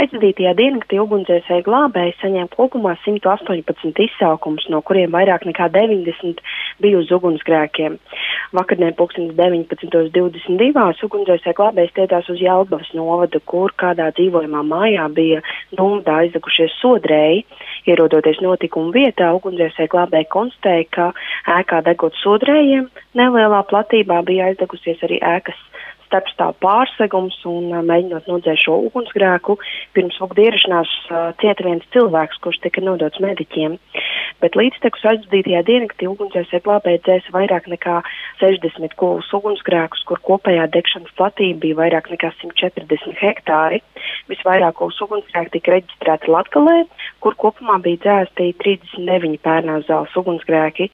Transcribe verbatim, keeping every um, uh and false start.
Aizvadītajā diennaktī ugunsdzēsēji glābēji saņēma kopumā simt astoņpadsmit izsaukumus, no kuriem vairāk nekā deviņdesmit bija uz ugunsgrēkiem. Vakardien pulkstens deviņpadsmit divdesmit divi ugunsdzēsēji glābēji stiedzās uz Jelgavas novadu, kur kādā dzīvojamā mājā bija nomadā aizdegušies sodrēji. Ierodoties notikuma vietā, ugunsdzēsēji glābēji konstatēja, ka ēkā degot sodrējiem nelielā platībā bija aizdegusies arī ēkas starpstāv pārsegums un uh, mēģinot nodzēst šo ugunsgrēku. Pirms uguns ierašanās uh, cieta viens cilvēks, kurš tika nodots mediķiem. Bet līdztekus aizvadītajā diennaktī ugunsdzēsēji glābēji dzēsa vairāk nekā sešdesmit kulus ugunsgrēkus, kur kopējā degšanas platība bija vairāk nekā simt četrdesmit hektāri. Visvairāk kulus ugunsgrēki tika reģistrēti Latgalē, kur kopumā bija dzēsti trīsdesmit deviņi pērnās zāles ugunsgrēki.